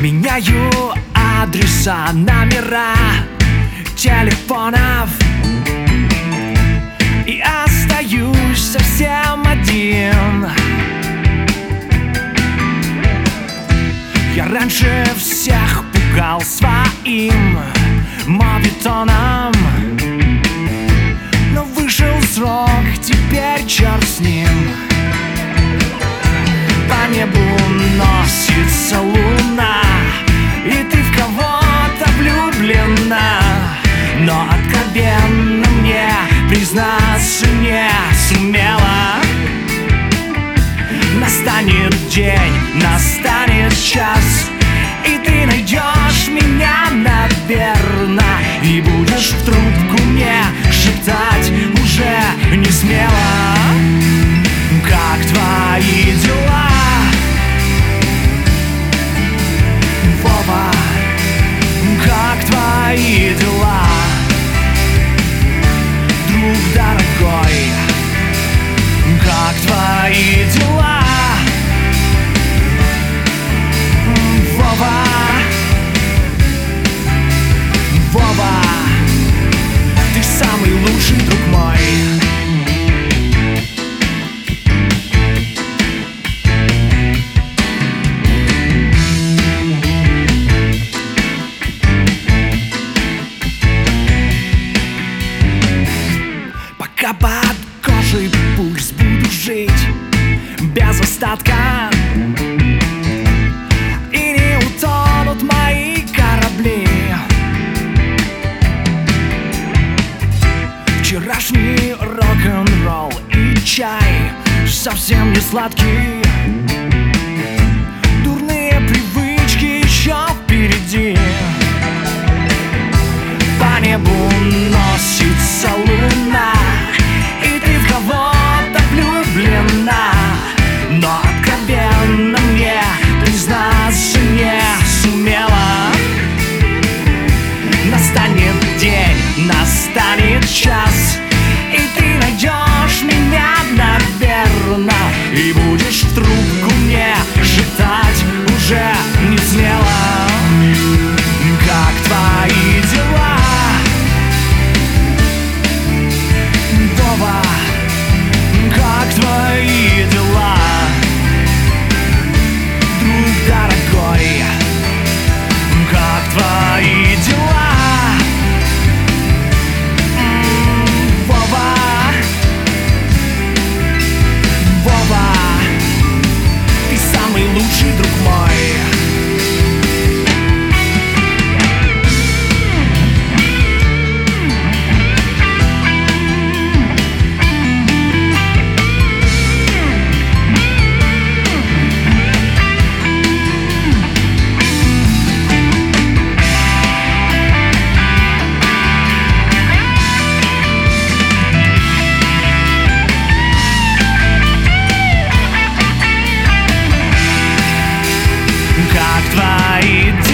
Меняю адреса, номера телефонов и остаюсь совсем один. Я раньше всех пугал своим моветоном, но вышел срок, теперь черт с ним. По небу носится луна, и ты в кого-то влюблена, но откровенно мне признаться не сумела. Настанет день, настанет час, и ты найдешь меня, наверно, и будешь в трубку мне шептать уже не смело: как твои дела, Вова? Как твои дела, друг дорогой? Как твои дела, Вова? Вова, ты самый лучший друг мой. Пока под кожей пульс, буду жить без остатка, и не утонут мои корабли. Вчерашний рок-н-ролл и чай совсем не сладкий. Дурные привычки еще впереди. По небу носится луна, и ты в кого-то влюблена, но откровенно мне признаться не сумела. Настанет день, настанет час, и ты найдешь меня, наверно, и будешь в трубку мне шептать уже не смело: как твои дела, Вова? Как твои дела, друг дорогой? Как твои дела, Вова? Вова, ты самый лучший друг мой. Как твои